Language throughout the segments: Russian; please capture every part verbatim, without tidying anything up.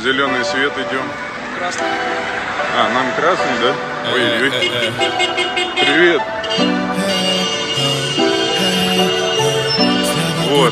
зеленый свет идем. Красный. А, нам красный, да? Ой-ой-ой. Привет. Вот.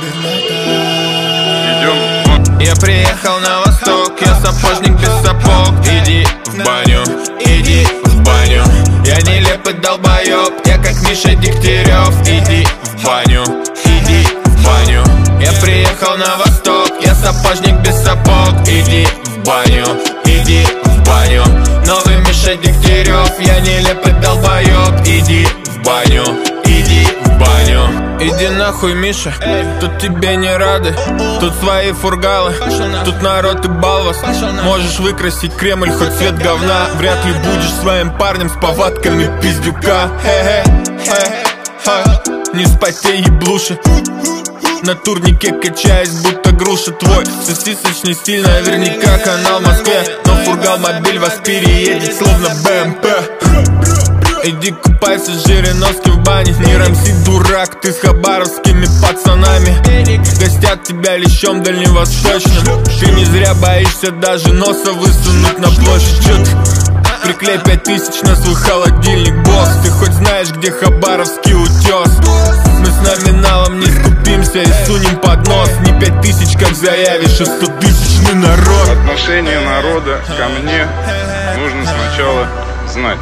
Идем. Я приехал на восток, я сапожник без сапог. Иди в баню, иди в баню. Я нелепый долбоёб, я как Миша Дегтярев. Иди в баню, иди в баню. Я приехал на восток, я сапожник без сапог. Иди в баню, иди в баню. Новый Миша Дегтярев, я нелепый долбоёб. Иди в баню, иди в баню. Иди нахуй, Миша, тут тебе не рады. Тут свои фургалы, тут народ и балвас. Можешь выкрасить Кремль, хоть цвет говна. Вряд ли будешь своим парнем с повадками пиздюка. Хе-хе-хе, не спотей, еблуши. На турнике качаясь, будто груша. Твой сосисочный стиль, наверняка канал в Москве. Но фургал мобиль вас переедет, словно БМП. Иди купайся с Жириновским в бане. Не рамси, дурак, ты с хабаровскими пацанами. Гостят тебя лещом дальневосточным. Ты не зря боишься даже носа высунуть на площадь. Чё ты? Приклей пять тысяч на свой холодильник, босс. Ты хоть знаешь, где хабаровский утес? Мы с номиналом не скупимся и сунем под нос. Не пять тысяч, как заявишь, а сто тысячный народ. Отношение народа ко мне нужно сначала знать.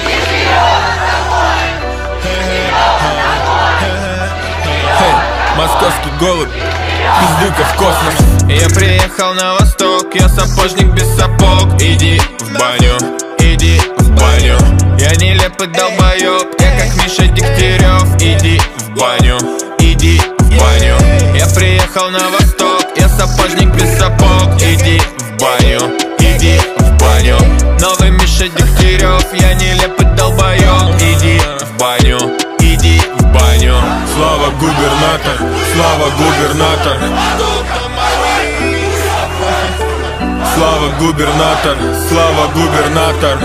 Hey, московский голубь, пиздюка в космос. Я приехал на восток, я сапожник без сапог. Иди в баню, иди в баню. Я нелепый долбоёб, я как Миша Дегтярев. Иди в баню, иди в баню. Я приехал на восток, я сапожник без сапог. Иди в баню, иди в баню. Новый Миша Дегтярев, я нелепый долбоёб. Иди в баню, иди в баню. Слава губернатор, слава губернатор. Слава губернатор, слава губернатор.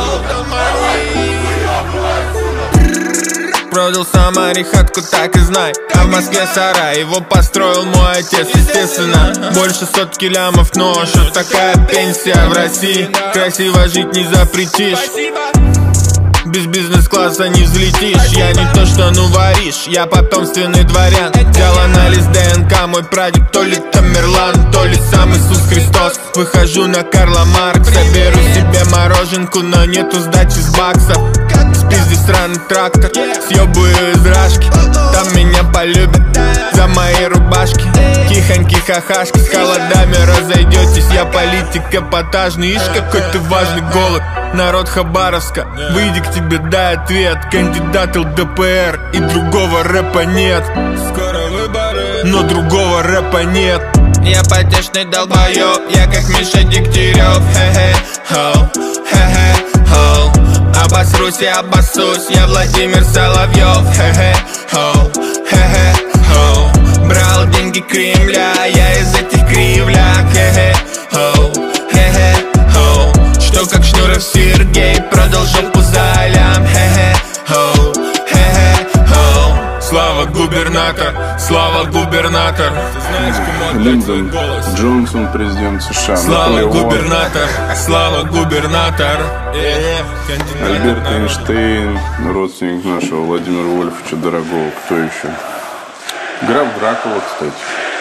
Продал Самаре хатку, так и знай. А в Москве сарай, его построил мой отец, естественно. Больше сотки лямов ношу, такая пенсия в России. Красиво жить не запретишь. Без бизнес-класса не взлетишь. Я не то что ну варишь, я потомственный дворян. Взял анализ ДНК, мой прадед то ли Тамерлан, то ли сам Иисус Христос. Выхожу на Карла Маркса, беру себе мороженку, но нету сдачи с баксов. Спизди сраный трактор, съебаю из рашки. Там меня полюбят за мои рубашки. Кихоньки хахашки, с холодами разойдетесь. Я политик эпатажный, ишь какой ты важный голод. Народ Хабаровска, выйди к тебе, дай ответ. Кандидат ЛДПР и другого рэпа нет. Скоро выборы, но другого рэпа нет. Я потешный долбоёб, я как Миша Дегтярев. Хе-хе-хоу, хе-хе-хоу. Обосрусь и обоссусь, я Владимир Соловьев. Хе-хе-хоу, хе-хе-хоу. Брал деньги Кремля, я из этих кривляк. Хе-хе-хоу, хе-хе-хоу. Что как Шнуров Сергей, продал жопу за лям. Хе-хе-хоу, хе-хе-хоу. слава губернатор, слава губернатор. Линдон Джонсон, президент США. Слава Наполеон, губернатор, слава губернатор. Альберт Эйнштейн, родственник нашего Владимира Вольфовича Дорогого. Кто еще? Граф Дракула, кстати.